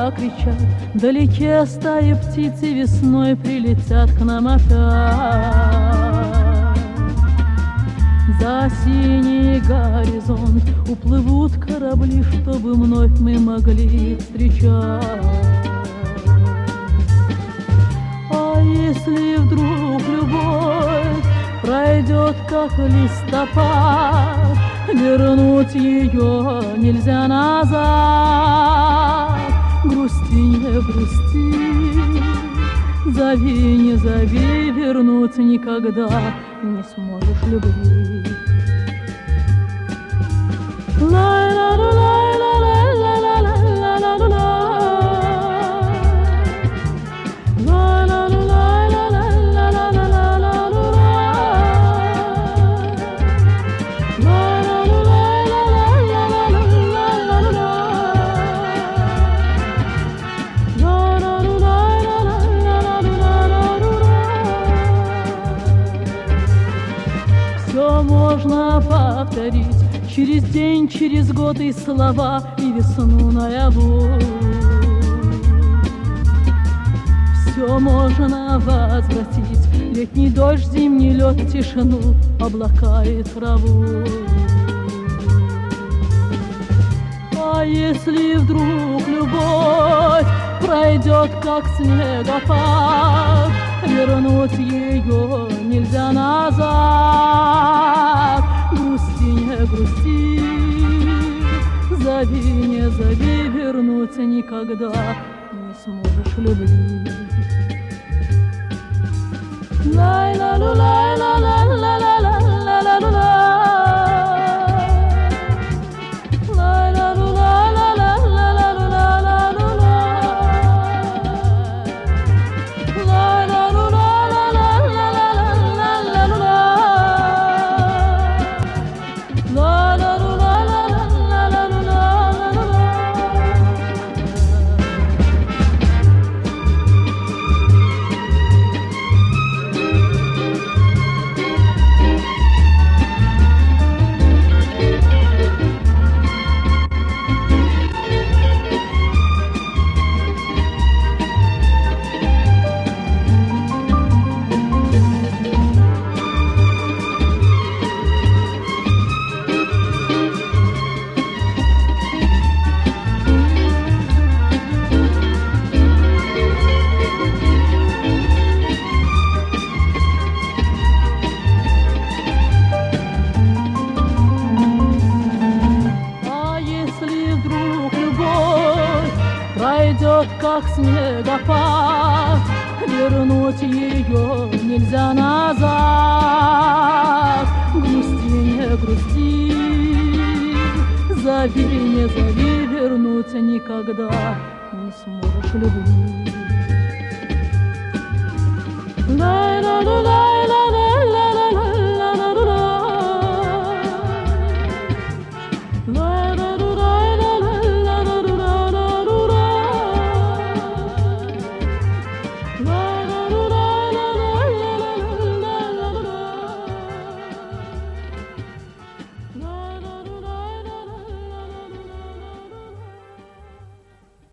голоса кричат, вдалеке стаи птиц и весной прилетят к нам опять. За синий горизонт уплывут корабли, чтобы вновь мы могли их встречать. А если вдруг любовь пройдет, как листопад, вернуть ее нельзя назад. Грусти, не грусти, зови, не зови, вернуть никогда не сможешь любви. Все можно повторить через день, через год, и слова, и весну наяву. Все можно возвратить: летний дождь, зимний лед, тишину, облака и траву. А если вдруг любовь пройдет, как снегопад, вернуть ее нельзя назад. Грусти, не грусти, зови, не зови, вернуть никогда не сможешь любви. Пройдет, как снегопад, вернуть ее нельзя назад. Грусти, не грусти, зови, не зови, вернуть никогда не сможешь любви.